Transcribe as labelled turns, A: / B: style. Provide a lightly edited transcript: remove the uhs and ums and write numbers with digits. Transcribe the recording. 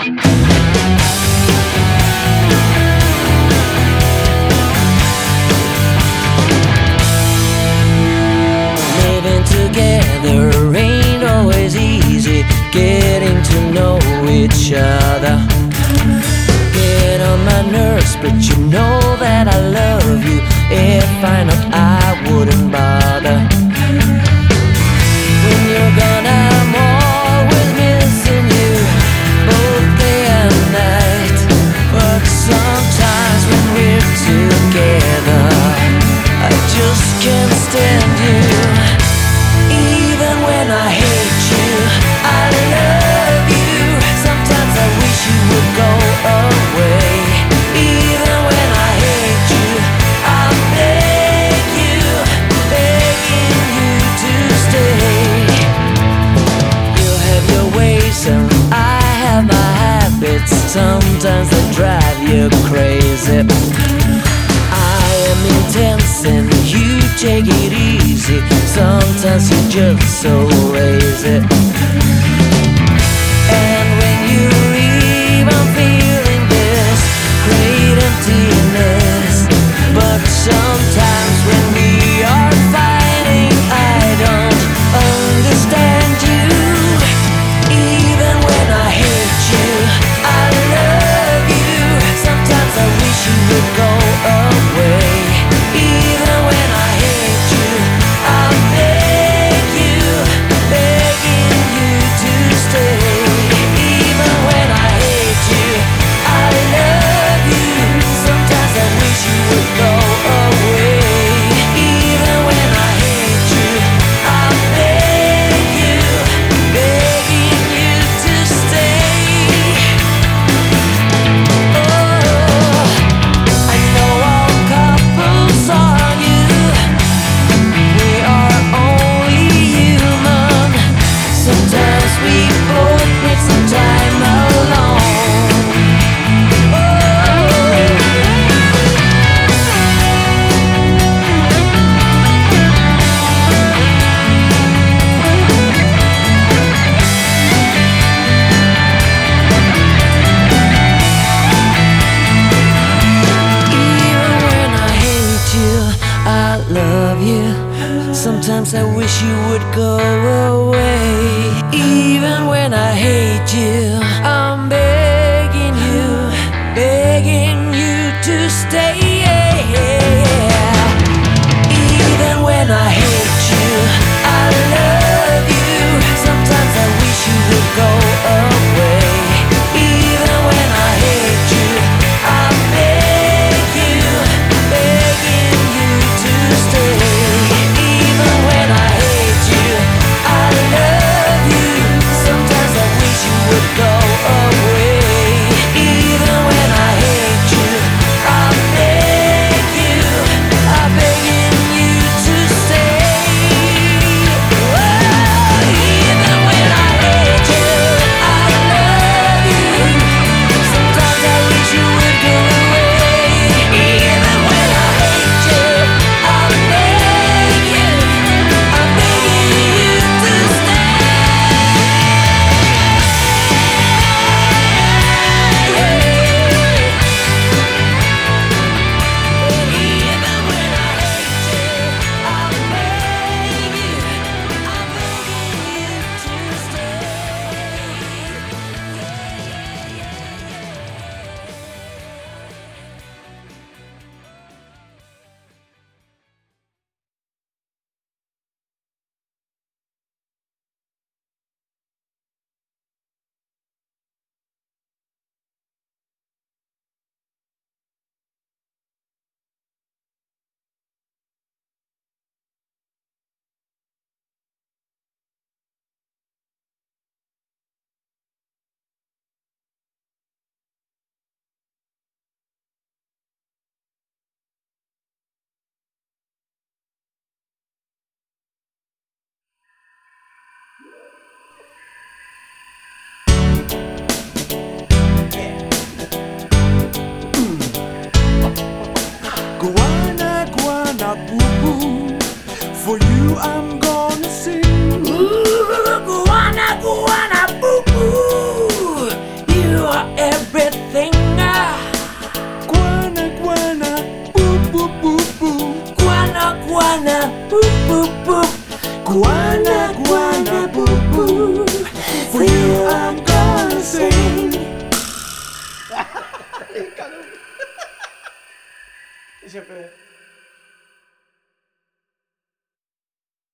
A: Living together ain't always easy. Getting to know each other get on my nerves, but you know that I love you. If I not, I wouldn't bother. When you're gone, I'm always missing you, both day and night. But sometimes when we're together, I just can't stand you. Even when I hate you, I love you. Sometimes I wish you would go away. Even when I hate you, I beg you, begging you to stay. You have your ways and I have my habits. Sometimes they drive you crazy. I am intense and you take it easy. Sometimes you're just so lazy. And when you leave, I'm feeling this great emptiness. But sometimes when we are fighting, I don't understand you. Even when I hate you, I love you. Sometimes I wish you would go away. Even when I hate you, I beg you, begging
B: boop, boop, boop.
A: Guana, guana, boop, boop, boop.
B: Guana, guana, boop, boop. For you I'm gonna sing. Siyempre.